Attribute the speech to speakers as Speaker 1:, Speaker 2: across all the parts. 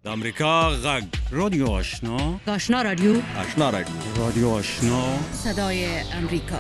Speaker 1: د امریکا غږ رادیو آشنا
Speaker 2: آشنا رادیو
Speaker 1: آشنا رادیو رادیو آشنا
Speaker 2: صدای امریکا.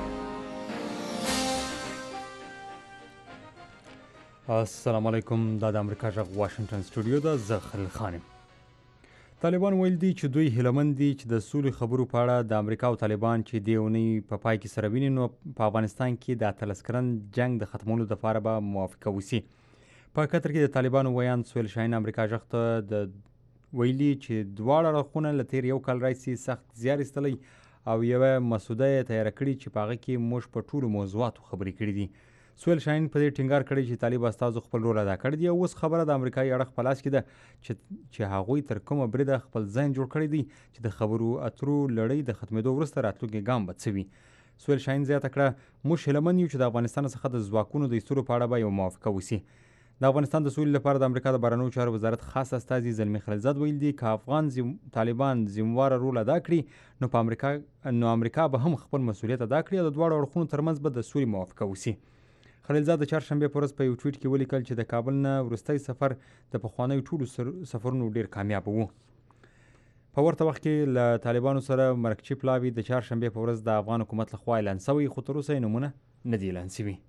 Speaker 3: السلام علیکم. دا د امریکا غږ واشنگټن سټوډیو ده. زه خلیل خان یم. طالبان ویل دي چې دوی هیلهمند دي چې د سولې خبرو په اړه د امریکا او طالبان چې دې اونۍ په پای کې سره ویني، نو په افغانستان کې د 13 کلن جنگ د ختمولو لپاره به موافقه وشي. په قطر کې د طالبانو ویاند سهیل شاهین امریکا غږ ته د ویلي چې دواړه اړخونه له تیر یو کال راهیسې سخت زیار ایستلی او یوه مسوده یې تیاره کړې چې په هغه کې موږ په ټولو موضوعاتو خبرې کړې دي. سهیل شاهین په دې ټینګار کړی چې طالب استازو خپل رول ادا کړی دی او اوس خبره د امریکایي اړخ په لاس کې ده چې هغوی تر کومه بریده خپل ځان جوړ کړی دی چې د خبرو اترو لړۍ د ختمېدو وروسته راتلونکی ګام به څه وي. سهیل شاهین زیاته کړه، موږ هیلهمند یو چې د افغانستان څخه د ځواکونو د ایستلو په اړه به یو موافقه وشي. د افغانستان د سولې لپاره د امریکا د بهرنیو چارو وزارت خاص استازي زلمي خلیلزاد ویل دي که افغان طالبان ذمهواره رول ادا کړي نو امریکا به هم خپل مسؤلیت ادا کړي او د دواړو اړخونو ترمنځ به د سولې موافقه وشي. خلیلزاد د چهارشنبې په ورځ په یو ټویټ کې ولیکل چې د کابل نه وروستی سفر د پخوانیو ټولو سفرونو ډیر کامیاب و. په ورته وخت کې له طالبانو سره مرکچی پلاوي د چهارشنبې په ورځ د افغان حکومت لخوا اعلان شوی، خو تر اوسه یې نومونه نه دي اعلان شوي.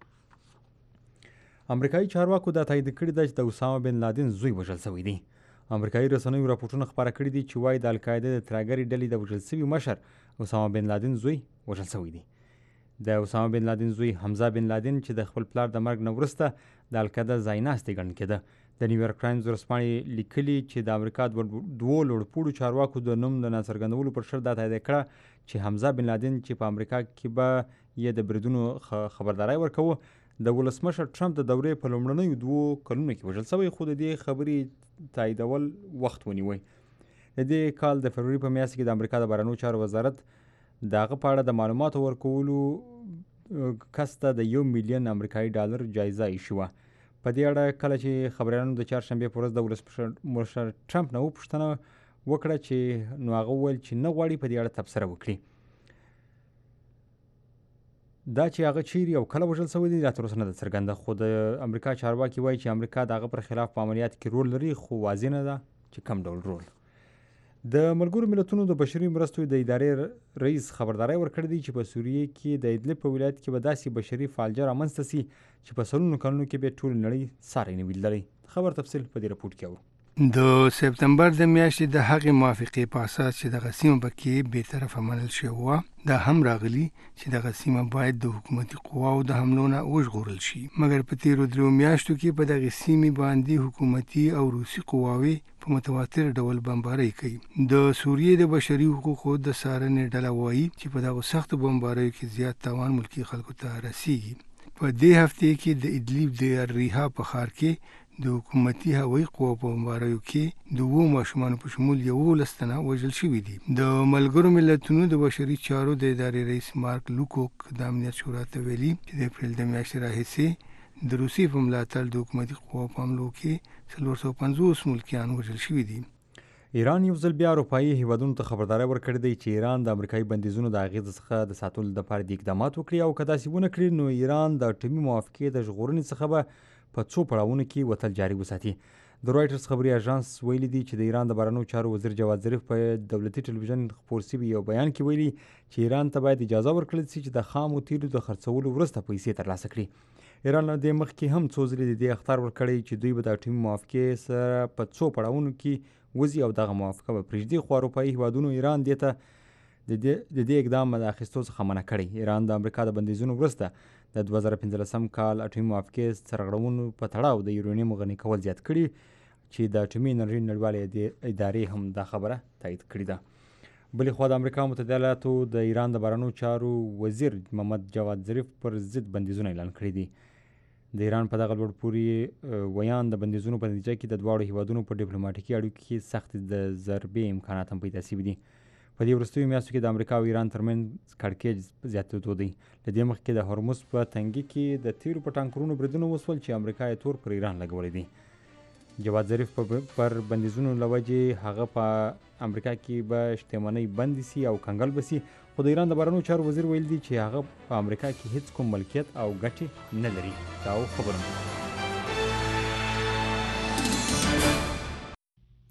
Speaker 3: امریکایي چارواکو دا تایید کړی ده چې د اسامه بن لادن زوی وژل شوی دی. امریکایي رسنیو راپورټونه خپاره کړي دي چې وایي د القاعده د ترهګرې ډلې د وژل شوي مشر اسامه بن لادن زوی وژل شوی دی. د اسامه بن لادن زوی حمزه بن لادن چې د خپل پلار د مرګ نه وروسته د القاعده ځایناستې ګڼل کېده. د نیویارک ټایمز ورځپاڼې لیکلي چې د امریکا دوو لوړپوړو چارواکو د نوم د ناڅرګندولو پر شرط دا تایید کړه چې حمزه بن لادن چې په امریکا کې به یې د بریدونو خبرداری ورکوه د ولسمشر ټرمپ د دورې په لومړنیو 2 کلونو کې وژل شوی، خو د دې خبرې تاییدول وخت ونیوی. د دې کال د فروری په میاشت کې د امریکا د بهرنیو چارو وزارت د هغه په اړه د معلوماتو ورکولو کس ته د $1 ملیون امریکایي ډالر جایزه ایښې وه. په دې اړه کله چې خبریالانو د چهارشنبې په ورځ د ولسمشر ټرمپ نه وپوښتنه وکړه چې نو هغه وویل چې نه غواړي په دې اړه تبصره وکړي. دا چې هغه چیرې او کله وژل شوی دی لا تر اوسه نه ده څرګنده، خو د امریکا چارواکي وایي چې امریکا د هغه پر خلاف په عملیات کې رول لري، خو واضح نه ده چې کوم ډول رول. د ملګرو ملتونو د بشري مرستو د ادارې رئیس خبرداری ورکړی دی چې په سوریه کې د ادلب په ولایت کې به داسې بشري فالجه رامنځته سي چې په سلونو کلونو کې به ټول نړۍ ساری نه وي لیدلی. خبر تفصیل په دې رپورټ کې اورو.
Speaker 4: د سپتمبر د میاشتې د هغې موافقې په اساس چې دغه سیمه پکې بې طرفه منل شوې وه، دا هم راغلي چې دغه سیمه باید د حکومتي قواو د حملو نه وژغورل شي، مګر په تیرو 3 میاشتو کې په دغې سیمې باندې حکومتي او روسي قواوې په متواتر ډول بمبارۍ کوي. د سوریې د بشري حقوقو د څارنې ډله وایي چې په دغو سختو بمباریو کې زیات تاوان ملکي خلکو ته رسیږي. په دې هفته کې د ادلیب د الریحا په ښار کې د حکومتي هوایي قواو په بمباریو کې د 2 ماشومانو په شمول 11 تنه وژل شوي دي. د ملګرو ملتونو د بشري چارو د ادارې رئیس مارک لوکوک د امنیت شورا ته ویلي چې د اپریل د میاشتې راهیسې د روسیې په ملاتړ د حکومتي قواو په حملو کې 450 ملکیان وژل شوي دي.
Speaker 3: ایران یو ځل بیا اروپایي هیوادونو ته خبرداری ورکړی دی چې ایران د امریکایي بندیزونو د اغېز څخه د ساتلو لپاره د اقدامات وکړي او که داسې ونه کړي نو ایران د اټومي موافقې د ژغورنې څخه به په 2 پړاوونو کې وتل جاري وساتي. د رویټرز خبري اژانس ویلي دی چې د ایران د بهرنیو چارو وزیر جواد ظریف په دولتي ټلویزیون خپور شوي یو بیان کې ویلي چې ایران ته باید اجازه ورکړل شي چې د خامو تیلو د خرڅولو وروسته پیسې ترلاسه کړي. ایران له دې مخکې هم څو ځلې د دې اخطار ورکړی چې دوی به د اټومي موافقې سره په 2 پړاوونو کې وځي او دغه موافقه به پرېږدي، خو اروپایي هیوادونو ایران دې ته د دې اقدام د اخیستو څخه منع کړی. ایران د امریکا د بندیزونو وروسته د 2015 کال اټومي موافقې سرغړونو په تړاو د یورانیم غني کول زیات کړي چې د اټومي انرژي نړیوالې ادارې هم دا خبره تایید کړې ده. بلې خوا د امریکا متحده ایالاتو د ایران د بهرنیو چارو وزیر محمد جواد ظریف پر ضد بندیزونه اعلان کړي دي. د ایران په دغه لوړ پورې ویان د بندیزونو په نتیجه کې د دواړو هیوادونو په ډیپلوماټیکي اړیکو کې سخت د ضربې امکانات هم پیدا شوي دي. په دې وروستیو میاشتو کې د امریکا او ایران ترمنځ کړکېچ زیاتېدو دی. له دې مخکې د هرمز په تنګي کې د تیلو په ټانکرونو بریدونه وشول چې امریکا یې تور پر ایران لګولی دی. جواد ظریف پر بندیزونو له وجې هغه په امریکا کې به شتمنۍ بندې سي او کنګل به سي، خو د ایران د بهرنیو چارو وزیر ویل دی چې هغه په امریکا کې هیڅ کوم ملکیت او ګټې نه لري. دا خبرونه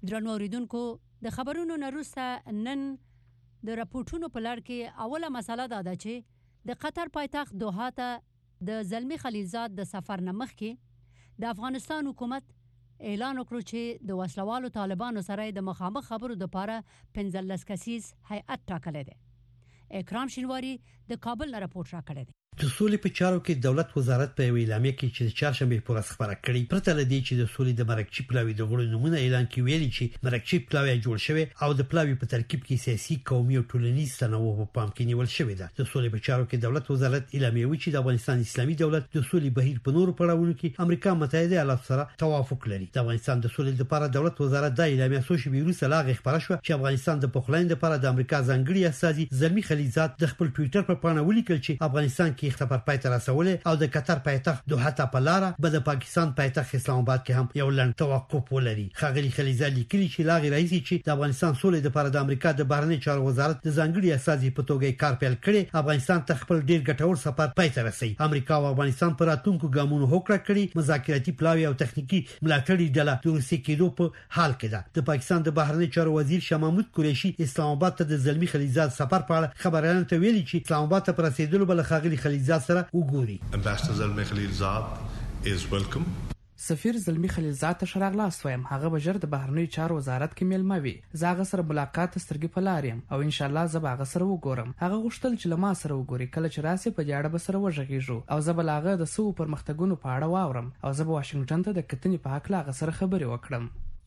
Speaker 2: درنو اوریدونکو د خبرونو نه وروسته نن د راپورټونو په لړ کې اوله مسله دا ده چې د قطر پایتخت دوحه ته د زلمی خلیلزاد د سفر نه مخکې د افغانستان حکومت اعلان وکړو چې د وسلوالو طالبانو سره د مخامخ خبرو لپاره 15 کسیز هیئت ټاکلی دی. اکرام شینواری د کابل نه راپورټ راکړی دی.
Speaker 5: د سولې په چارو کې دولت وزارت په اعلامیه کې چې چهارشنبه پر ورځ خبره کړې پرته لدی چې د سولې د مرکچی پلاوی د غړو نمونه اعلان کې ویلي چې مرکچی پلاوی جوړ شوی او د پلاوی په ترکیب کې سیاسي قومي او ټولنیز تنوع په پام کې نیول شوی ده. د سولې په چارو کې دولت وزارت اعلامیه وی چې د افغانستان اسلامي دولت د سولې بهیر په نورو پړاوونو کې امریکا متحده ایالات سره توافق لري. د افغانستان د سولې لپاره دولت وزارت د اعلامیه سوشي ویروس لاغ خبره شو چې افغانستان د پخلاین لپاره د امریکا ځانګړي استازي زلمی خلیلزاد د خپل ټوئیټر په پاڼه ولیکل چې افغانستان کې اختلاف پای ته او د قطر پایتخت دوحه ته په لار به د پاکستان پایتخت اسلام آباد کې هم یو لړ توقف ولري. خغلی خلیلزاد لیکلي چې لاغي رئیس چې د افغانستان سولې لپاره د امریکا د بهرنی چارو وزارت د ځانګړي استازي په توګه کار پیل کړي افغانستان ته خپل ډیر ګټور سفر پای ته رسي. امریکا او افغانستان پر راتلونکو ګامونو هوکړه کړي مذاکراتي پلاوی او تخنیکی ملاتړي ډله د روسي کېدو په حال کې ده. د پاکستان د بهرنی چارو وزیر شاه محمود قریشي اسلام آباد ته د زلمی خلیلزاد سفر په اړه خبرونه ته ویلي چې اسلام آباد ته پر رسیدلو بل خغلی خلیلزاد سره وګوري.
Speaker 6: Ambassador Zalmi Khalilzad is welcome.
Speaker 7: سفیر زلمی خلیلزاد ته راغلاست وایم هغه بجر د بهرنی چارو وزارت کې میلمه وي. زاغه سره ملاقات سترګې په لاریم او ان شاء الله زه هغه سره وګورم. هغه غوښتل چې لما سره وګوري کله چې راسي په جاړه به سره وژغیږو او زه به لاغه د سو پرمختګونو په اړه واورم او زه به واشنگټن ته د کتنې په حق لاغه سره خبرې وکړم.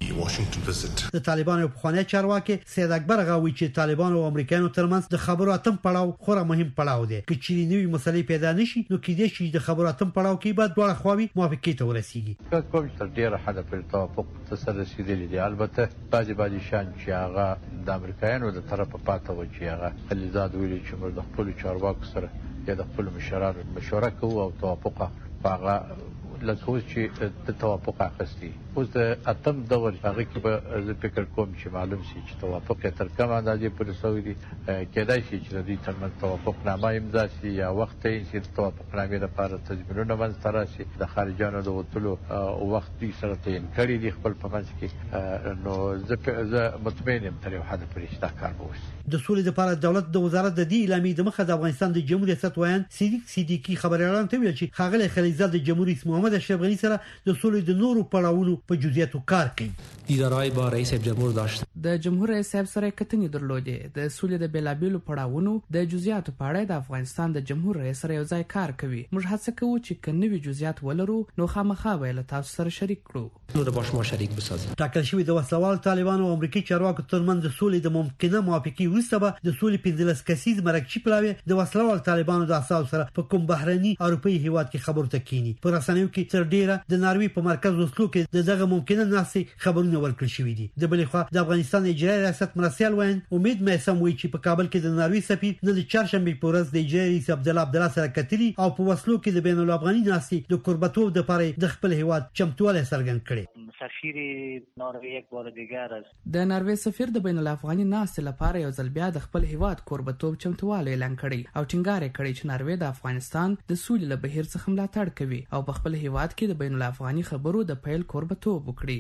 Speaker 5: د طالبانو په خوانه چارواکي سید اکبر غوي چې طالبانو او امریکایانو ترمنځ د خبرو اتم پړاو خورا مهم پړاو دی. چې چیرې نوې مسلې پیدا نشي نو کېدای شي د خبرو اتم پړاو کې بعد دواړه خواوې موافقه ته ورسیږي.
Speaker 8: کوم تر ډیره حد پر توافق ته رسیدلی دی. البته بعضی شان چې هغه د امریکایانو د طرفه پاتې و چې هغه خلیلزاد ویلي چې موږ د خپل چارواکو سره یا د خپل مشرانو مشوره کوو او توافق هغه لکه چې د توافق اخستي. اوس د اتم دور هغه کې به زه فکر کوم چې معلوم شي چې توافق تر کومه اندازې پورې شوی دی. کېدای شي چې د دې ترمنځ توافق نامه امضا شي یا وخت یې چې توافق نامې لپاره تضمینونه منځته راشي. د خارجانو د وتلو وخت دې سره تعین کړی دی خپل په منځ کې. نو زه مطمئن یم تر یو حد پورې دا کار به وشي.
Speaker 5: د سولې لپاره دولت د وزارت د دې اعلامیې د مخه د افغانستان د جمهوریت ریاست ویان صدیقي خبريالان ته ویل چې خغلی خلیلزاد د جمهوریت رئیس محمد اشرف غنی سره د سولې د نورو پړاوونو په جزئیاتو کار کوي.
Speaker 9: دیدارهای با رئیس جمهور داشت.
Speaker 7: د جمهور رئیس صاحب سره کتنې درلودې. د سولې د بیلابیلو پړاوونو د جزئیاتو په اړه د افغانستان د جمهور رئیس سره یو ځای کار کوي. موږ هڅه کوو چې کنوي جزئیات ولرو نو خامخا به له تاسو سره شریک کړو.
Speaker 9: نور با شما شریک بسازیم.
Speaker 5: ټاکل شوی د وسلوال طالبانو او امریکایي چارواکو ترمنځ د سولې د ممکنه موافقې وروسته به د سولې 15 کسیز مرکچی پلاوی د وسلوال طالبانو د اساس سره په کوم بهرني اروپאי هیواد کې خبرو ته کینی. پر رسنیو کې تر ډیره د ناروی په مرکز وسلو کې دغه ممکنه ناسې خبرونه ورکړل شوې دي. د بلې خوا د افغانستان اجرایي ریاست مرسیال وین امید مې سم وی چې په کابل کې د ناروی سفیر نن د چهارشنبه په ورځ د اجرایي رئیس عبدالله سره کتلی او په وسلو کې د بین الافغاني ناسې د قربتوب د لپاره د خپل هیواد چمتواله څرګند کړي.
Speaker 10: سفیر ناروی یک بار دیگر است.
Speaker 7: د ناروی سفیر د بین الافغاني ناسې لپاره یو ځل بیا د خپل هیواد قربتوب چمتواله اعلان کړي او ټینګار کړي چې ناروی د افغانستان د سولې له بهیر څخه ملاتړ کوي او په خپل هیواد کې د بین الافغاني خبرو د پیل قربتوب وکړي.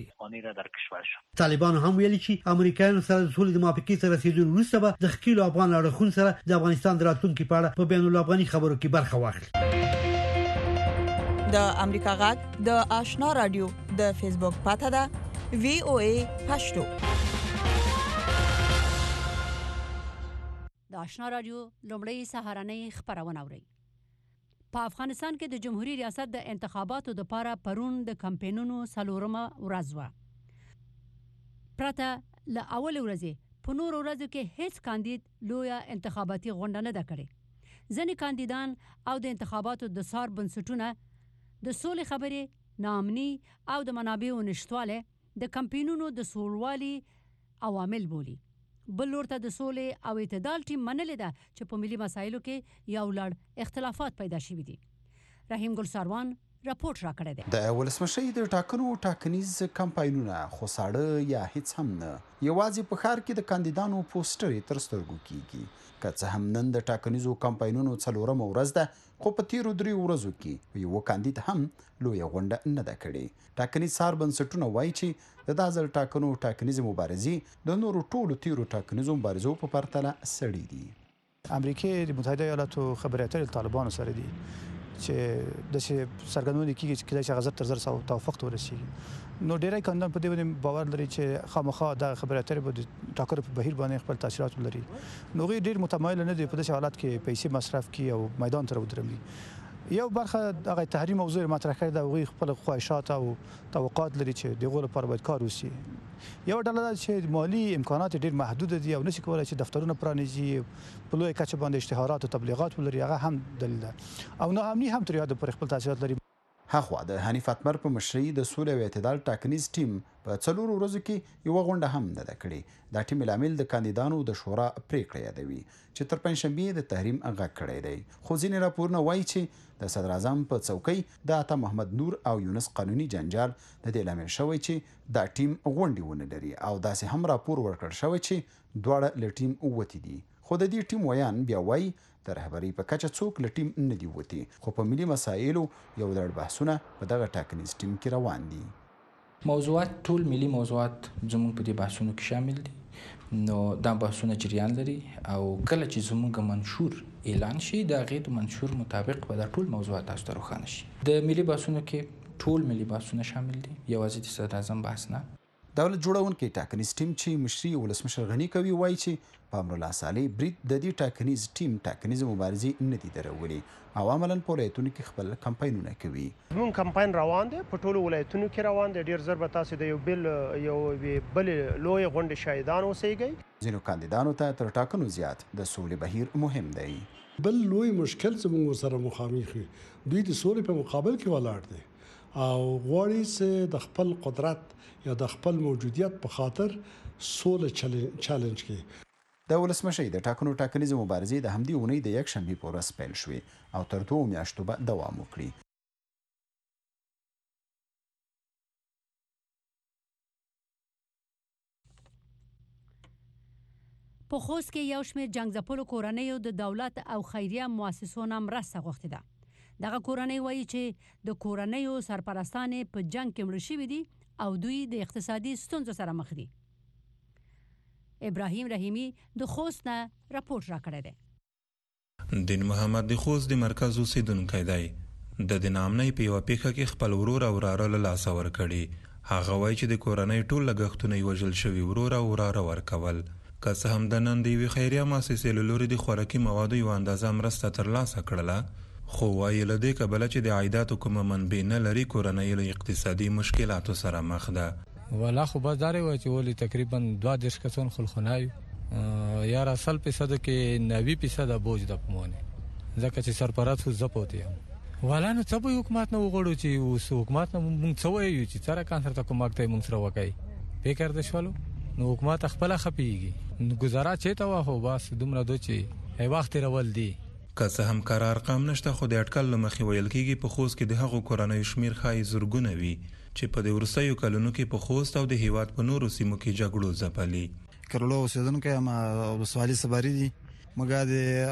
Speaker 5: طالبان هم ویلي چې امریکایانو سره د سولې د موافقې سره رسیدل وروسته به د خپل افغان اړخون سره د افغانستان د راتلونکو په اړه په بین الافغاني خبرو کې برخه واخلي.
Speaker 11: د امریکا غږ د آشنا رادیو د فیسبوک پاته ده VOA پښتو.
Speaker 2: د آشنا رادیو لومړی سهارنۍ خبرونه اوري. په افغانستان کې د جمهوریت ریاست د انتخاباتو لپاره پرون د کمپاینونو څلورمه ورځ و. پرته له اول ورځې په نور ورځو کې هیڅ کاندید لویه انتخاباتي غونډه نه ده کړې. ځینې کاندیدان او د انتخاباتو د سار بنسټونه د سولې خبرې ناامني او د منابعو نشټواله د کمپاینونو د سولوالي عوامل بولي. بل ورته د سولې او اعتدال ټیم منلې ده چې په ملي مسایلو کې یو لړ اختلافات پیدا شوي دي. رحیم ګل ساروان راپورټ راکړی دی.
Speaker 12: د ولسمشۍ د ټاکنو ټاکنیز کمپاینونه خو ساړه یا هیڅ هم نه، یوازې په ښار کې د کاندیدانو پوسټرې تر سترګو کیږي. که څه هم نن د ټاکنیزو کمپاینونو 4مه ورځ ده، خو په تیرو 3 ورځو کې یو کاندید هم لویه غونډه نه ده کړې. ټاکنیز څار بنسټونه وایي چې د دا ځل ټاکنو ټاکنیزې مبارزې د نورو ټولو تیرو ټاکنیزو مبارزو په پرتله سړې دي.
Speaker 13: امریکای د متحده ایالاتو خبري اترې طالبانو سره دي چې د سرګردونې کېږي چې کله چې غزر تر 100 توافق ورسیږي. نو ډیری کاندیدان په دې باندې باور لري چې خامخا د خبري اترې په ټاکر په بهیر باندې خپل تاثیرات لري. نو غیر ډیر متمایل نه دي په داسې حالات کې پیسې مصرف کړي او میدان ته ودرمي. یو برخه هغه تحریم موضوع مطرح کړی دا غوي خپل خواهشات او توقعات لري چې دغه لپاره باید کار وشي. یو ډله چې مالی امکانات ډیر محدود دي او نشي کولای چې دفترونه پرانیزي په لوی کچه باندې اشتهارات او تبلیغات ولري، هغه هم دلیل ده. او نو امني هم تر یاد پر خپل تاثیرات لري.
Speaker 12: هاخوا د حنیف اتمر په مشرۍ د سولې او اعتدال ټاکنیز ټیم په 4 ورځو کې یو غونډه هم نه ده کړې. دا ټیم لامل د کاندیدانو د شورا پریکړه یادوي چې تر پنځشنبه د تحریم غږ کړی دی. خو ځینې راپورونه وایي چې د صدر اعظم په څوکۍ د عطا محمد نور او یونس قانوني جنجال د دې لامل شوی چې دا ټیم غونډې ونه لري. او داسې هم راپور ورکړ شوی چې دواړه له ټیم وتی دي. خو د دې ټیم ویان بیا وایي د رهبرۍ په کچه څوک له ټیم نه دی وتی، خو په ملي مسایلو یو لړ بحثونه په دغه ټاکنیز ټیم کې روان دي.
Speaker 14: موضوعات ټول ملي موضوعات زموږ په دې بحثونو کې شامل دي. نو دا بحثونه جریان لري او کله چې زموږ منشور اعلان شي د هغې د منشور مطابق به دا ټول موضوعات تاسو ته روښانه شي. د ملي بحثونو کې ټول ملي بحثونه شامل دي، یوازې د صدر اعظم بحث نه.
Speaker 12: دولت جوړونکي ټاکنیز ټیم چې مشري ولسمشر غني کوي وایي چې په امرالله صالح برید د دې ټاکنیز ټیم ټاکنیز مبارزې نه دي درولي او عملاً په ولایتونو کې خپل کمپاینونه کوي.
Speaker 15: زموږ کمپاین روان دی، په ټولو ولایتونو کې روان دی. ډیر زر به تاسو د یو بل لوی غونډې شاهدان اوسئ.
Speaker 12: ځینو کاندیدانو ته تر ټاکنو زیات د سولې بهیر مهم دی.
Speaker 16: بل لوی مشکل زموږ سره مخامخ دوی د سولې په مقابل کې ولاړ دي او غواړي چې د خپل قدرت یا د خپل موجودیت په خاطر سوله چالنج کړي.
Speaker 12: د ولسمشۍ د ټاکنو ټاکنیزې مبارزې د همدې اونۍ د یکشنبې په ورځ پیل شوې او تر 2 میاشتو به دوام وکړي.
Speaker 2: په خوست کې یو شمېر جنګ کورنیو د دولت او خیریه مؤسسونو مرسته غوښتې ده. دغه کورنۍ وایي چې د کورنیو سرپرستانې په جنگ کې مړه شوي دي او دوی د اقتصادي ستونزو سره مخ دي. ابراهیم رحیمی د خوست نه راپورټ راکړی دی.
Speaker 17: دین محمد د خوست د مرکز اوسیدونکی دی. د دینامنۍ په یوه پیښه کې خپل ورور او وراره له لاسه ورکړي. هغه وایي چې د کورنۍ ټول لګښتونه یې وژل شوي ورور او وراره ورکول. که څه هم د نن د یوې خیریه مؤسسې له لورې د خوراکي موادو یوه اندازه مرسته ترلاسه کړله، خو وایي له دې کبله چې د عایداتو کومه منبع نه لري کورنۍ له اقتصادي مشکلاتو سره مخ ده.
Speaker 18: والا خو بس داري وای چې ولې تقریبا 2 کسان خلخنایو یار اصل پیسې کې 90% بوج د پمونه ځکه چې سرپرست زه پوتې یم. والا نو څه به حکومت نه وغوړو چې اوس حکومت نه مونږ څه وایو چې سره کانسر ته کومک ته مونږ سره وکړي فکر د شولو نو حکومت خپل خپيږي نو گزاره چېته واه بس دومره دوی چې ای وخت رول دی.
Speaker 17: که څه هم کار ارقام نشته خو د اټکل له مخې ویل کېږي په خوست کې د هغو کورنیو شمیر ښایي زرګونه وي چې په د وروستیو کلونو کې په خوست او د هیواد په نورو سیمو کې جګړو ځپلي.
Speaker 19: کرلو اوسېدونکی یم ولسوالي سباري دي. موږ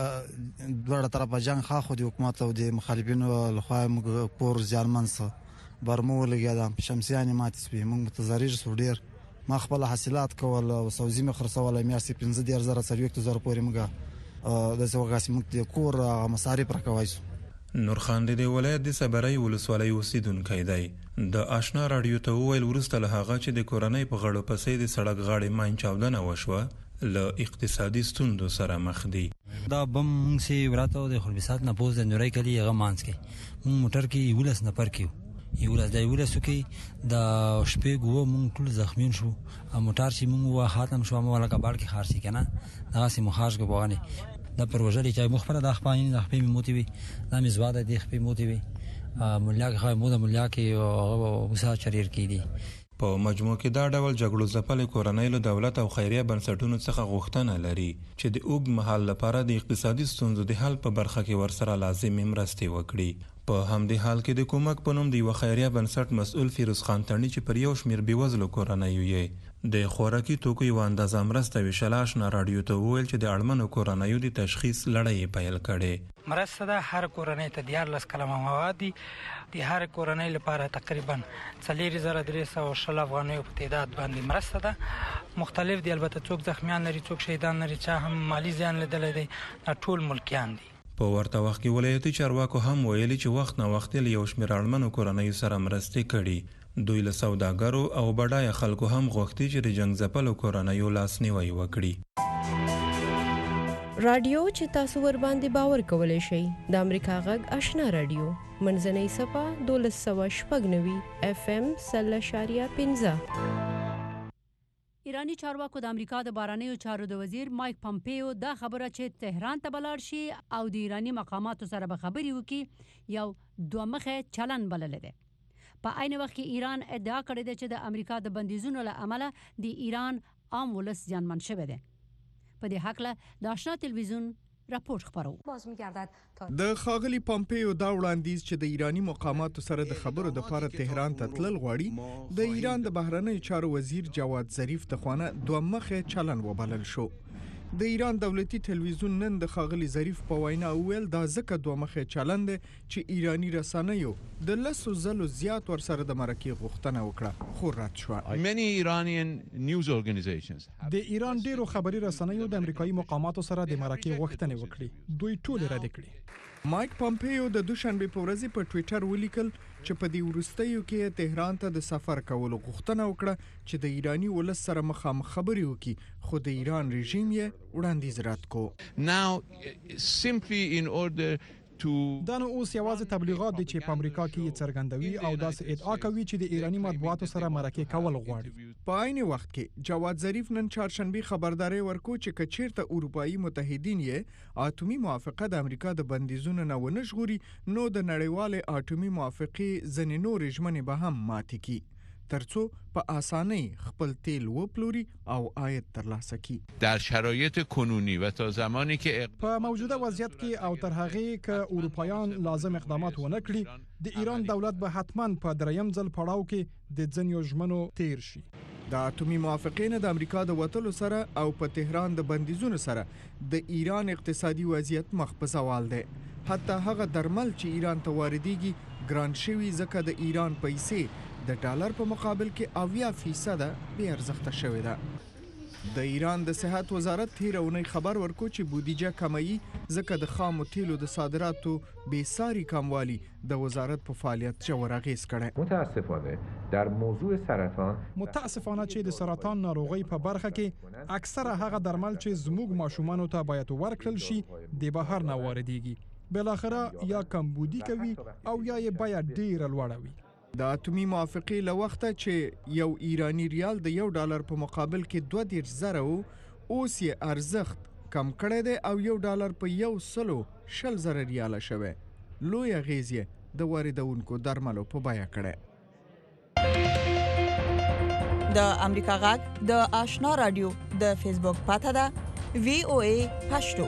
Speaker 19: د دواړه طرفه جنګ خاخو د حکومت او د مخالفینو لخوا موږ پور زیانمن سه برمو لګېدم شمسیانې ماتې سوې موږ متضرر سو ډېر. ما خپل حاصلات کول او سوزي مې خرڅولی میاشتې 15,000 پورې موږ داسې وغاسې موږ د کور مصارف راکوای سو.
Speaker 17: نور خان د ولایت د صبرۍ ولسوالۍ اوسیدونکی دی. د آشنا راډیو ته وویل وروسته له هغه چې د کورنۍ په غړو پسې د سړک غاړې ماین چاودنه وشوه له اقتصادي ستونزو سره مخ دي.
Speaker 20: دا بم موږ سې وراته د خربسات نه پوز د نورۍ کلي هغه مانځ کې موږ موټر کې 11 نفر کې یولس کې د شپې ګو موږ ټول زخمیون شو موټر چې موږ خاتم شو مو ولا کباړ کې خارسي کنه دا سي مخاش کو بوانه دا پروژه چې مخبره د خپانین د خپې موتی وي دا مزواده د خپې موتی وي مولا کې موده مولا کې او موسی چریر کې دي.
Speaker 17: په مجموع کې دا ډول جګړو ځپلې کورنۍ له دولت او خیریه بنسټونو څخه غوښتنه لري چې د اوږد مهال لپاره د اقتصادي ستونزو د حل په برخه کې ورسره لازمي مرستې وکړي. په همدې حال کې د کومک په نوم د یوه خیریه بنسټ مسؤل فیروز خان تڼي چې پر یو شمېر بېوزلو کورنیو یې د خوراکي توکو یوه اندازه مرسته ویشله اشنا راډیو ته وویل چې د اړمنو کورنیو د تشخیص لړۍ یې پیل کړې.
Speaker 21: مرسته ده هر کورنۍ ته 14 کلمه مواد دي. د هر کورنۍ لپاره تقریبا 4320 افغانیو په تعداد باندې مرسته ده. مختلف دي، البته څوک زخمیان لري، څوک شهیدان لري، چا هم مالی زیان لیدلی دی، ټول ملکیان دي.
Speaker 17: په ورته وخت کې ولایتي چارواکو هم ویلي چې وخت نه وخت له یو شمېر اړمنو کورنیو سره مرستې کړي. دوی له سوداګرو او بډایه خلکو هم غوښتي چې د جنګ ځپلو کورنیو لاسنیوی وکړي.
Speaker 22: رادیو چې تاسو ور باندې باور کولای شئ د امریکا غږ آشنا رادیو منځنۍ صفه 1290 FM 0.15.
Speaker 2: ایرانی چارواکو د امریکا د بهرنیو چارو د وزیر مایک پامپیو دا خبره چې تهران ته بلار شي او د ایرانی مقاماتو سره به خبرې وکړي یو دوه مخه چلن بلل دی. په عین وخت کې ایران ادعا کړې ده چې د امریکا د بندیزونو له امله د ایران عام ولس زیانمن شوی دی. په دې هکله د آشنا تلویزیون راپور خبرو.
Speaker 23: د ښاغلي پامپیو دا وړاندیز چې د ایرانی مقاماتو سره د خبرو د لپاره تهران ته تلل غواړي د ایران د بهرنیو چارو وزیر جواد ظریف ته خوانه دوه مخه چلن وبلل شو. د ایران دولتي تلویزیون نن د ښاغلي ظریف په وینا وویل دا ځکه دوه مخه چلن دی چې ایرانی رسنیو د 10 ځلو زیات ورسره د مرکې غوښتنه وکړه خو رد شوه.
Speaker 24: د ایران ډیرو خبري رسنیو د امریکایي مقاماتو سره د مرکې غوښتنې وکړي، دوی ټول رد کړي.
Speaker 23: مایک پامپیو د دوشنبه په ورځ په ټوئیټر ولیکل چې په دې وروستیو کې تهران ته د سفر کولو غوښتنه وکړه چې د ایرانی ولس سره مخامخ خبرې وکړي، خو د ایران رژیم یې وړاندیز رد کو.
Speaker 24: دا نو اوس یوازې تبلیغات دي چې په امریکا کې یې څرګندوي او داسې ادعا کوي چې د ایرانی مطبوعاتو سره مرکې کول غواړي.
Speaker 23: په عین وخت کې جواد ظریف نن چهارشنبه خبرداري ورکو چې کچیرته اروپאי متحدین یې اټومي موافقه د امریکا د بندیزونو نه ونه ژغوري نو د نړیوال اټومي موافقې ځینې نورې ژمنې به هم ماتې کړي ترڅو په اسانۍ خپل تیل وپلوري او عاید ترلاسه کړي.
Speaker 25: در شرایط کنونی و تا زمانی که
Speaker 24: په موجوده وضعیت کې او تر هغې که اروپایان لازم اقدامات ونه کړي د ایران دولت به حتما په دریم ځل پړاو کې د ځینو ژمنو تیر شي.
Speaker 23: د اټومي موافقې نه د امریکا د وتلو سره او په تهران د بندیزونو سره د ایران اقتصادي وضعیت مخ په زوال دی. حتی هغه درمل چې ایران ته واردېږي ګران شوي ځکه د ایران پیسې د ډالر په مقابل کې 80% بې ارزښته شوې ده. د ایران د صحت وزارت تیر اونۍ خبر ورکو چې بودیجه کمایي ځکه د خامو تیلو د صادراتو بې ساري کموالی د وزارت په فعالیت ژور اغیز کړی.
Speaker 24: در موضوع سرطان متاسفانه چې د سرطان ناروغۍ په برخه کې اکثره هغه درمل چې زموږ ماشومانو ته باید ورکړل شي د بهر نه واردېږي، بالاخره یا کمبودي کوي او یا یې بیه ډیره لوړه وي.
Speaker 23: د اټومي موافقې له وخته چې یو ایرانی ریال د $1 په مقابل کې 20,000 اوس یې ارزښت کم کړی دی او $1 په 120,000 ریاله شوی. لوی اغیز یې د واردونکو درملو په بیه کړی.
Speaker 11: د امریکا غږ د آشنا رادیو د فیسبوک پاته ده VOA پښتو.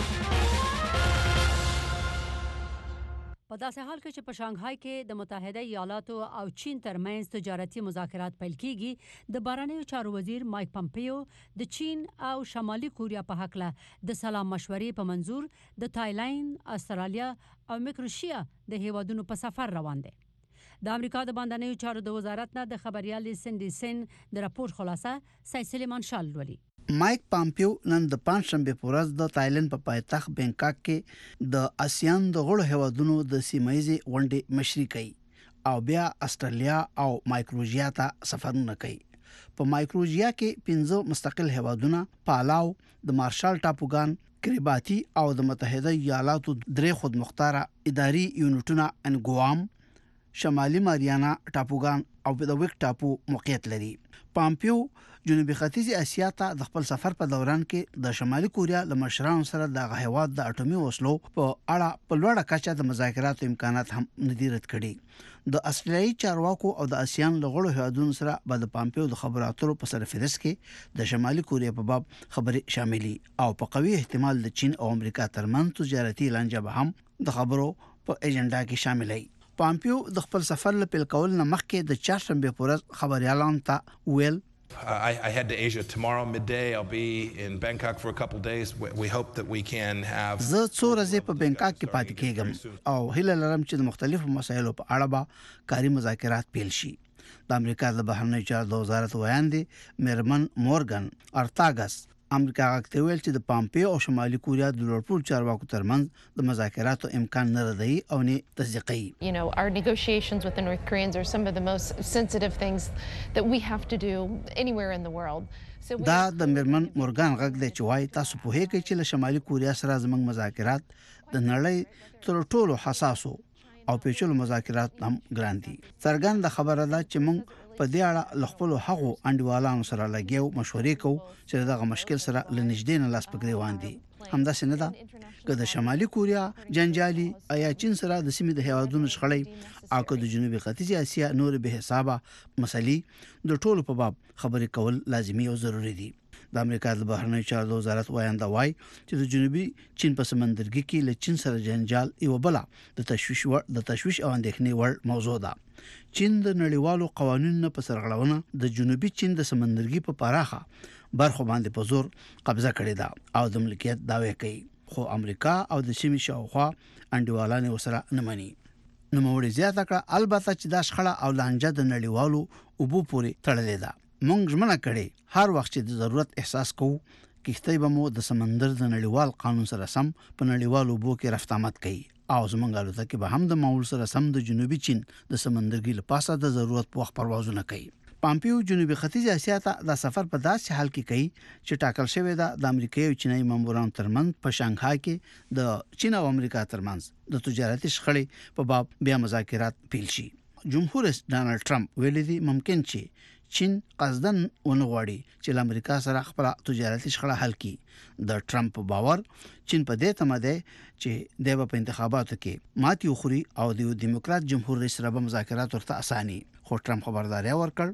Speaker 2: په داسې حال کې چې په شانګهای کې د متحده ایالاتو او چین ترمنځ تجارتي مذاکرات پیل کیږي د بهرنیو چارو وزیر مایک پامپیو د چین او شمالي کوریا په هکله د سلام مشورې په منظور د تایلند، استرالیا او مکروشیا د هیوادونو په سفر روان دي. د امریکا د بهرنیو چارو د وزارت نه د خبريال سندي سن د راپور خلاصه سید سلیمان شال ولي.
Speaker 26: مایک پامپیو نن د پنځشنبه په ورځ د تایلند په پایتخت بانکاک کې د آسیان د غړو هیوادونو د سیمایي غونډې مشري کوي او بیا استرالیا او مایکروژیا ته سفرونه کوي. په مایکروژیا کې 15 مستقل هیوادونه پالاو، د مارشال ټاپوګان، کریباتی او د متحده ایالاتو درې خودمختاره اداري یونټونه انګوام، شمالي ماریانا ټاپوګان او د ویک ټاپو موقعیت لري. پامپیو جنوبي ختیځي اسیا ته د خپل سفر په دوران کې د شمالي کوریا له مشرانو سره د هیواد د اټومي وسلو په اړه په لوړه کچه د مذاکراتو امکانات هم ندیرت کړي. د استرالیایي چارواکو او د آسیان له غړو هیوادونو سره به د پامپیو د خبرو اترو په سرفهرست کې د شمالي کوریا په باب خبرې شاملي او په قوي احتمال د چین او امریکا ترمنځ تجارتي لانجه به هم د خبرو په ایجنډا کې شاملای. پامپیو د خپل سفر له پیل کول نه مخکې د چهارشنبه په ورځ خبريالانو ته ویل
Speaker 1: I head to Asia tomorrow midday. I'll be in Bangkok for a couple days. We hope that we can have
Speaker 26: زه څو ورځې په بانکاک کې پاتې کېږم او هیله لرم چې د مختلفو مسایلو په اړه به کاري مذاکرات پیل شي. د امریکا د بهرنی چارو وزارت ویاندې میرمن مورګن ارتاګس امریکا غاکته ویل چې د پامپیو او شمالي کوریا د لوړپوړ چارواکو ترمنځ د مذاکراتو امکان نه ردی او نه تصدیقي.
Speaker 3: You know, our negotiations with the North Koreans are some of the most sensitive things that we have to do anywhere in the world.
Speaker 26: دا د میرمن مورګان غږ دی چې وایي تاسو په هیڅ کې له شمالي کوریا سره زموږ مذاکرات د نړۍ تر ټولو حساسو او پیچلو مذاکرات هم ګران دي. څرګنده خبره ده چې موږ په دې اړه له خپل هغو انډیوالانو سره لګیو مشورې کوو چې دغه مشکل سره لنږدې نه لاس پکې وان دي. همداسې نه ده که د شمالي کوریا جنجالي یا چین سره د سیمې د هیوادونو شخړې او که د جنوبي ختیځ اسیا نور به حسابه مسلې د ټولو په باب خبرې کول لازمي او ضروری دي. د امریکا د بهرنی چارو وزارت وایاندا وای چې د جنوبي چین په سمندرګي کې له چین سره جنجال یو بل د تشویش او اندېښنې وړ موضوع ده. چین د نړیوالو قوانینو په سرغړونه د جنوبي چین د سمندرګي په پراخه برخو باندې په زور قبضه کړې ده او د ملکیت دعوی کوي، خو امریکا او د سیمې شاوخوا انډیوالان وسره نه مني. نو موږ زیاته کړه البته چې دا شخړه او لانجه د نړیوالو اوبو پورې تړلې ده. موږ ژمنه کړې هر وخت چې د ضرورت احساس کوو کښتۍ به مو د سمندر د نړیوال قانون سره سم په نړیوالو اوبو کې رفت آمد کوي او زموږ الوتکې به هم د معمول سره سم د جنوبي چین د سمندرګي لپاسه د ضرورت په وخت پروازونه کوي. پامپیو جنوبي ختیځ اسیا ته د سفر په داسې حال کې کوي چې ټاکل شوی ده د امریکای او چینای مامورانو ترمنځ په شانګهای کې د چین او امریکا ترمنځ د تجارتي شخړې په باب بیا مذاکرات پیل شي. جمهور رئیس ډانلډ ټرمپ ویلي دی ممکن چې چین قصدن ونغواړي چې امریکا سره خپل تجارتي شخړه حل کړي. د ټرمپ باور چین په دې تمه ده چې د په انتخاباتو کې ماتي وخوري او د دیموکرات جمهور رئیس سره به مذاکرات ورته اساني. خو ټرمپ خبرداري ورکړ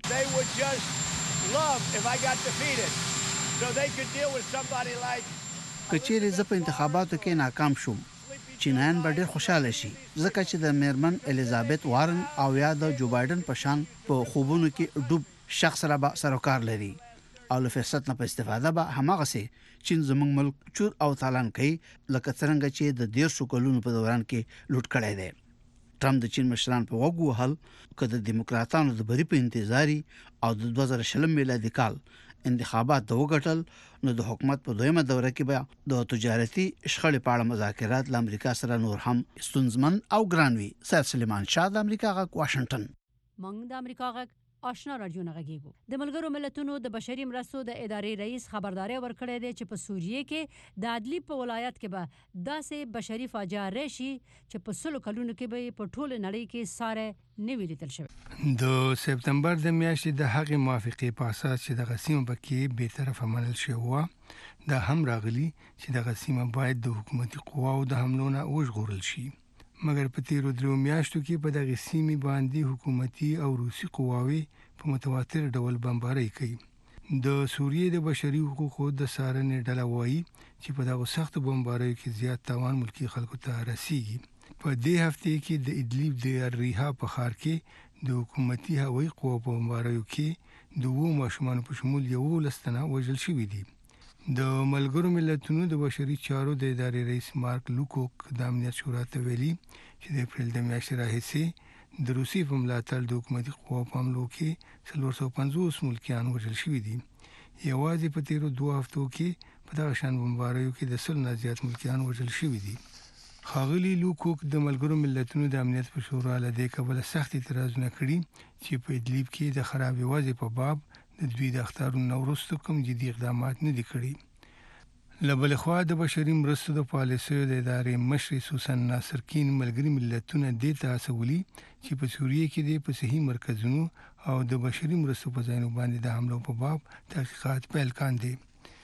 Speaker 26: کچېرې زه په انتخاباتو کې ناکام شوم چینایان به ډېر خوشاله شي ځکه چې د میرمن الیزابت وارن او یا د جو بایدن په شان په خوبونو کې ډوب شخص را به سروکار لري او له فرصت نه په استفاده به هماغه سي چین زموږ ملک چور او تالان کوي لکه څنګه چې د 150 کلونو په دوران کې لوټ کړی دی. ټرمپ د چین مشران په وګو حل کده دیموکراتانو د بری په انتظاری او د 2020 میلادي کال انتخابات د وګټل نو د حکومت په دویمه دوره کې به د تجارتي شخړې په اړه مذاکرات له امریکا سره نور هم ستونزمن او ګرانوي. سید سلیمان شاه د امریکا غږ واشنگټن.
Speaker 2: موږ د امریکا غږ آشنا رادیو نه غږیږو. د ملګرو ملتونو د بشري مرستو د ادارې رئیس خبرداري ورکړې ده چې په سوریه کې د عدلی په ولایت کې به داسې بشري فاجعه راشي چې په 100 کلونو کې به په ټول نړۍ کې ساره نه ویل تل شوی.
Speaker 4: د سپتمبر د میاشتې د هغې موافقې په اساس چې د غسیم پکې به طرف منل شو و دا هم راغلی چې د غسیم باید د حکومتي قواو د حملو نه وژغورل شي. مګر په تیرو درو میاشتو کې په دغه سیمې باندې حکومتي او روسي قواوې په متواتر ډول بمبارۍ کوي. د سوریې د بشري حقوقو د څارنې ډله وایي چې په دغه سخت بمباریو کې زیات تاوان ملکی خلکو ته رسیږي. په دې هفته کې د ادلیب د ریحا په ښار کې د حکومتي هوایي قواو په بمباریو کې د 2 ماشومان په شمول 11 تنه وژل شوي دي. د ملګرو ملتونو د بشري چارو د ادارې رئیس مارک لوکوک د امنیت شورا ته ویلي چې د اپریل د میاشتې راهیسې د روسي په ملاتړ د حکومتي قواو په حملو کې 450 ملکیان وژل شوي دي. یوازې په تیرو 2 هفتو کې په دغه شان بمباریو کې د 100 نه زیات ملکیان وژل شوي دي. ښاغلي لوکوک د ملګرو ملتونو د امنیت په شورا له دې کبله سخت اعتراضونه کړي چې په ادلیب کې د خراب وضع په باب د دوی د اختارونو وروسته کوم جدي اقدامات نه دي کړي. له بل خوا د بشري مرستو د پالیسیو د ادارې مشر سوسن ناصر کین ملګري ملتونه د تاسولي چې په سوریه کې د صحي مرکزونو او د بشري مرستو په ځایونو باندې د حملو په باب تحقیقات پیل کاندي.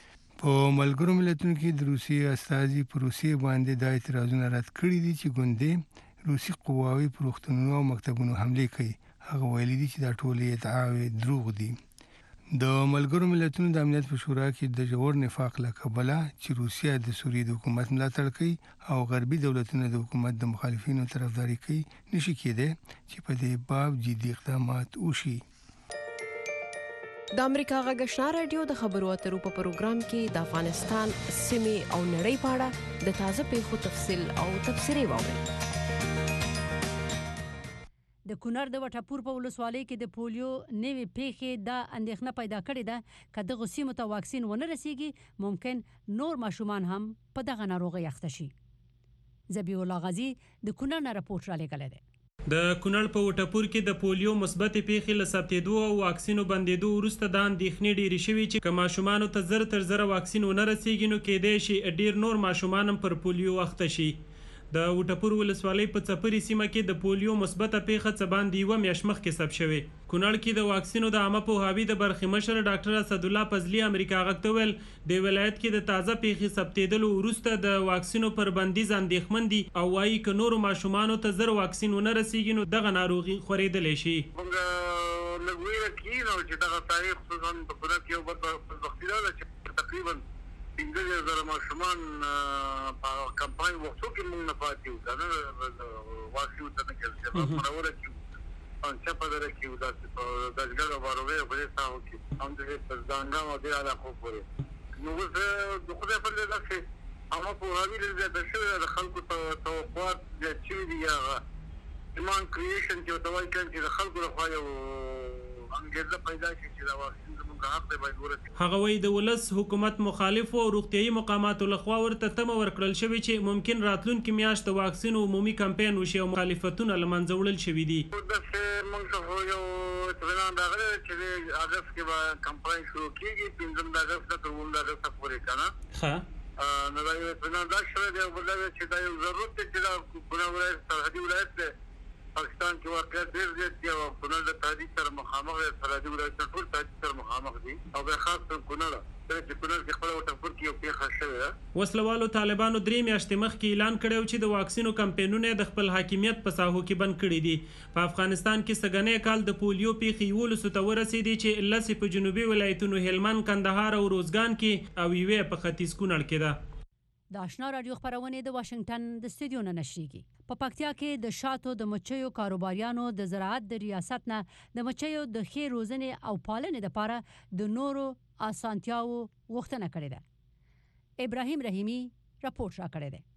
Speaker 4: په ملګرو ملتونو کې د روسي استازي په روسیې باندې د اعتراضونو رد کړي دي چې ګوندې روسي قواوې پر روغتونونو او مکتبونو حمله کوي. هغه ویلي دي چې دا ټول ادعاوې دروغ دي. د ملګرو ملتونو د امنیت په شورا کې د جوړ نفاق له کبله چې روسیا د سوریې د حکومت ملاتړ کوي او غربي دولتونه د حکومت د مخالفینو طرفداري کوي نشي کېدای چې په دې باب جدي اقدامات وشي.
Speaker 22: د امریکا غږ آشنا رادیو د خبرو اترو په پروګرام کې د افغانستان سیمې او نړۍ په اړه د تازه پیښو تفصیل او تبصرې واورئ.
Speaker 2: د کونړ د وټپور په ولسوالۍ کې د پولیو نوې پیښې د اندېښنه پیدا کړې ده که دغو سیمو ته واکسین ونه رسیږي ممکن نور ماشومان هم په دغه ناروغۍ اخته شي. ذبیح الله غازی د کونړ نه راپورټ رالیږلی دی.
Speaker 5: د کونړ په وټپور کې د پولیو مثبتې پیښې له ثبتېدو او واکسینو بندېدو وروسته د اندېښنې ډېرې شوي چې که ماشومانو ته زر تر زره واکسین ونه رسیږي نو کیدای شي ډېر نور ماشومان هم پر پولیو اخته شي. د وټپور ولسوالۍ په څپري سیمه کې د پولیو مثبته پیښه څه باندې یوه میاشت مخکې ثبت شوې. کونړ کې د واکسینو د عامه پوهاوي د برخې مشر ډاکټر اسدالله فضلي امریکا غږ ته ویل د ولایت کې د تازه پیښې ثبتېدلو وروسته د واکسینو پر بندیز اندېښمن دي او وایي که نورو ماشومانو ته زر واکسین ونه رسیږي نو دغه ناروغي خورېدلی شي.
Speaker 6: لږ ویره کېږي نو چې دغه تاریخ خصوصا په کونړ کې یو بدبختي ده چې تقریبا 15,000 ماشومان په کمپاین وختو کې موږ نه پاتې وو کنه واکسین ته نه کېږي په مروره کې ان چا په دره کې وو داسې په دزګر او باروي په دې ساحو کې هم د ځانګړو او د علاقو پورې نو اوس د خدای په دې داسې اما په هغوی زیاته شوې د خلکو توقعات زیات شوي دي یا ډیمانډ کریشن چې ورته وایي چې د خلکو لخوا یو انګېزه پیدا شي چې دا واکسین
Speaker 5: هغه وایي د ولس حکومت مخالفو او روغتیایي مقاماتو لخوا ورته تمه ورکړل شوې چې ممکن راتلونکي میاشت د واکسین عمومي کمپاین وشي او مخالفتونه له منځه وړل شوي دي.
Speaker 6: داسې موږ ته یو اطمینان راغلی چې د اګست کې به کمپاین شروع کېږي 15 د اګست نه تر 9 د اګست پورې که نه نو دا یو اطمینان دا شوی دی او بل دا چې دا یو ضرورت دی چې دا کونړ ولایت سرحدي ولایت دی پاکستان کې واقعیت ډېر زیات دي او کونړ د تهدید سره مخامخ دی سرحدي ولایتونه ټول تهدید سره مخامخ دي او بیا خاص کر کونړ چې کونړ کې خپله وټپور کې یو پیښه شوې ده.
Speaker 5: وسلوالو طالبانو 3 میاشتې مخکې اعلان کړی و چې د واکسینو کمپینونه د خپل حاکمیت په ساحو کې بند کړي دي. په افغانستان کې سږنی کال د پولیو پیښې 11 ته ورسېدې چې 10 په جنوبي ولایتونو هلمند کندهار او روزګان کې او یوې په ختیځ کونړ کې ده.
Speaker 2: د آشنا رادیو خبرونه د واشنگټن د استودیو نه نشریږي. په پکتیا کې د شاتو د مچیو کاروباریانو د زراعت د ریاست نه د مچیو د ښې روزنې او پالنې لپاره د نورو اسانتیاو غوښتنه کړې ده. ابراهیم رحیمی راپورټ راکړی دی.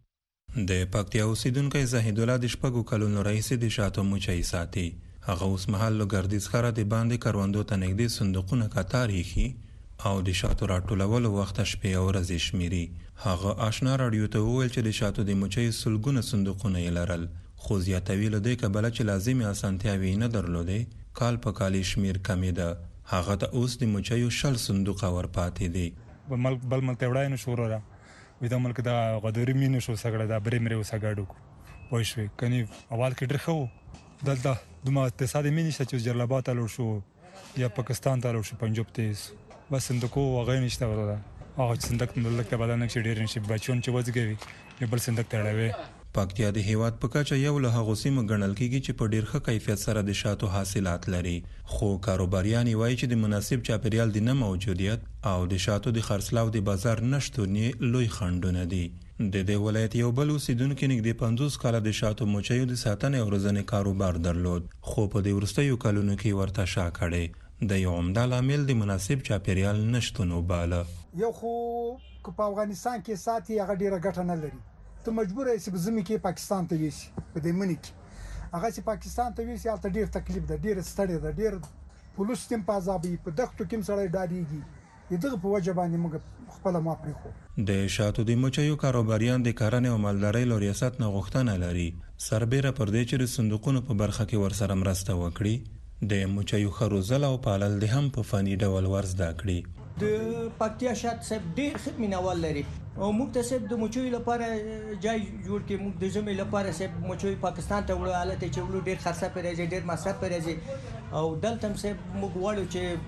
Speaker 17: د پکتیا اوسیدونکی زاهد الله د شپږو کلونو راهیسې د شاتو مچۍ ساتي. هغه اوس مهال له ګردیز ښاره د باندې کروندو ته نږدې صندوقونه کتار ایښي او د شاتو راټولولو وخت شپې او ورځې شمیري. هغه آشنا رادیو ته وویل چې د شاتو د مچۍ سلګونه صندوقونه یې لرل خو زیاتوي له دې کبله چې لازمي اسانتیاوې نه درلودې کال په کال شمیر کمېده. هغه ته اوس د مچیو 60 صندوقه ورپاتې دي.
Speaker 7: بل ملک ته وړای نشو وروره وي دا ملک د غدوري مینې شو سګړه دا برې مرې وسګړو پوه شوې کني اول کې ډېر ښه وو دلته دومره اقتصادي مینې شته چې جلالاباد ته لاړ شو یا پاکستان ته لاړ شو پنجاب ته بس صندوقو هغه نشته وروره هغه صندوق ملک ته بدل نه شي ډېر نشي بچون چې وځګوي بل صندوق ته اړوي.
Speaker 17: پکتیا د هیواد په کچه یو له هغو سیمو ګڼل کېږي چې په ډېر ښه کیفیت سره د شاتو حاصلات لري خو کاروباریان یې وایي چې د مناسب چاپیریال د نه موجودیت او د شاتو د خرڅلاو د بازار نشتون یې لوی خنډونه دي. د دې ولایت یو بل اوسیدونکي نږدې 50 کاله د شاتو مچیو د ساتنې او روزنې کاروبار درلود خو په دې وروستیو کلونو کې ورته شا کړی. د یو عمده لامل د مناسب چاپیریال نشتون وباله.
Speaker 8: یو خو په افغانستان کې ساتي هغه ډیره ګټه نه لري ته مجبور یې چې زمي کې پاکستان ته ویسي په دې منی کې هغه چې پاکستان ته ویسي هلته ډیر تکلیف ده ډیر ستړی ده ډیر پولیس تیم په عذابي په دښتو کې سړی ډاډیږي دغه په وجه باندې موږ خپل ما پرې خو
Speaker 17: د شاتو د مچیو کاروباریان د کرنې او مالدارۍ له ریاست نه غوښتنه لري سربېره پر دې چې د صندوقونو په برخه کې ورسره مرسته وکړي د مچیو ښه روزل او پالل د هم په فني ډول ور زده کړي.
Speaker 9: د پکتیا شات صاحب ډېر ښه مینوال لري او موږ ته صاحب د مچیو لپاره ځای جوړ کړي موږ د ژمي لپاره صاحب مچیو پاکستان ته وړو حالت چې وړو ډېر خرڅه پرې راځي ډېر مصرف پرې راځي او دلته هم صاحب موږ غواړو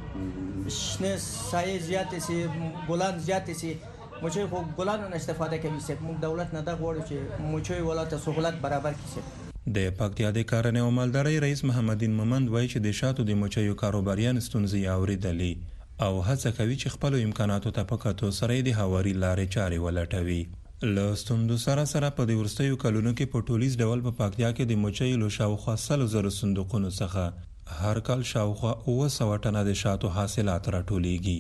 Speaker 9: چې شنه سایه زیاتې سي ګلان زیاتې سي مچیو خو ګلانو نه استفاده کوي صاحب موږ دولت نه دا غواړو چې مچیو ولاته سہولت برابر کړي صاحب.
Speaker 17: د پکتیا د کرنې او مالدارۍ رئیس محمدین مومند وایي چې د شاتو د مچیو کاروباریان ستونزې اوریدلې او هڅه کوي چې خپل امکاناتو ته په کتو سره د هواري لارې چارې ولټوي. له ستوندو سره په دې وروستیو کلونو کې په ټولیز ډول په پکتیا کې د مچیو له شاوخوا 100,000 صندوقونو څخه هر کال شاوخوا 900 ټنه د شاتو حاصلات راټولیږي.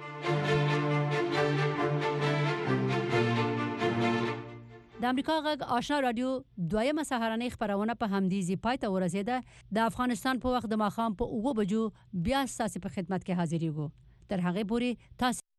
Speaker 2: د امریکا غږ آشنا رادیو دویمه سهارنۍ خبرونه په همدې پای ته ورسېده. د افغانستان په وخت د ماښام په 9 بجو بیا ستاسو په خدمت کې حاضرېږو. تر هغه پورې تاسو